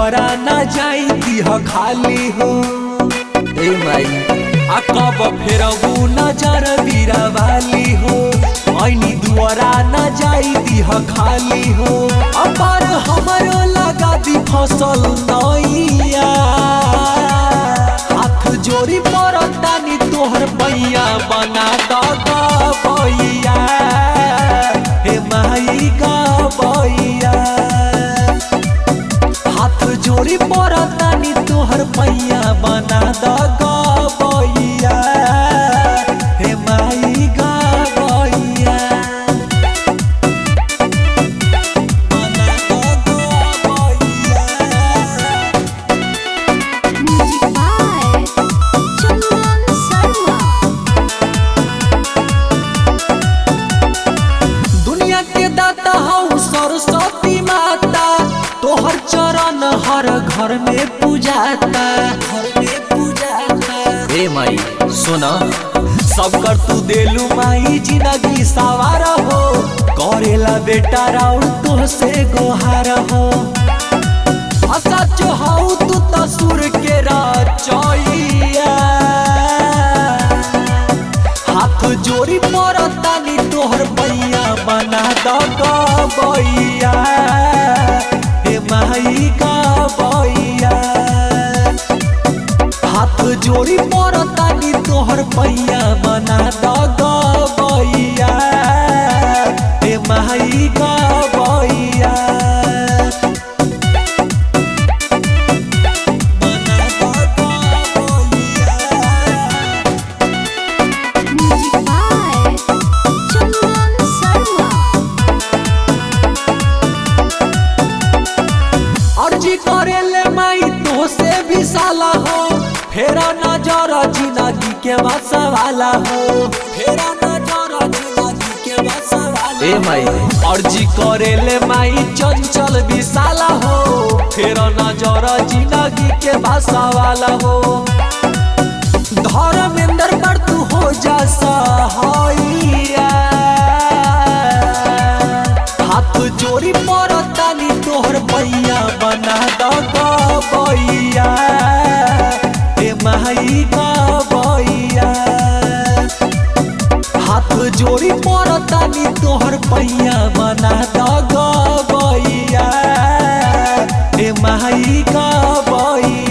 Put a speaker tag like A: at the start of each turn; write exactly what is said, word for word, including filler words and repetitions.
A: दुआरा ना जाई दिह खाली हो। ए माई आ कब फेरबू नजर बीरा वाली हो। ऐनी दुआरा ना जाई दिह खाली हो। अपार हमरो लगा दी फसल नैया। हाथ जोड़ी परतानी तोहर पैया बना द गैया। हे माई गैया हाथ जोड़ी परतानी तोहर पैया बना द गैया। हे माई गैया बना द गैया।
B: Music by Chandan Sharma.
A: दुनिया के दाता हऊ सरस्वती माता। तोहर चरण हर घर में पूजाता। घर में पूजाता ए माई सुना सब कर तू देलू माई जिंदगी सवार हो। करेला बेटा राउर तो से गोहार हो। सच हऊ तू तसुर के रचैया। हाथ जोड़ी परतानी तोहर पैया बना द गैया। हे माई गैया हाथ जोड़ी परतानी तोहर पैया बना द गैया। हे माई गैया बना द गैया।
B: Music by Chandan Sharma.
A: अर्जी करेले माई तो से भी साला हो। फेरा नजर जिंदगी के बसवाला हो। फेरा नजर जिंदगी के बसवाला ए माई अर्जी करेले माई चंचल भी साला हो। फेरा नजर जिंदगी के बसवाला हो। धर्मेंद्र पर तू हो जा सहाइया। हाथ जोड़ी परतानी तोहर पैया बना द गैया। हे माई गैया हाथ जोड़ी परतानी तोहर पैया बना द गैया। हे माई गैया।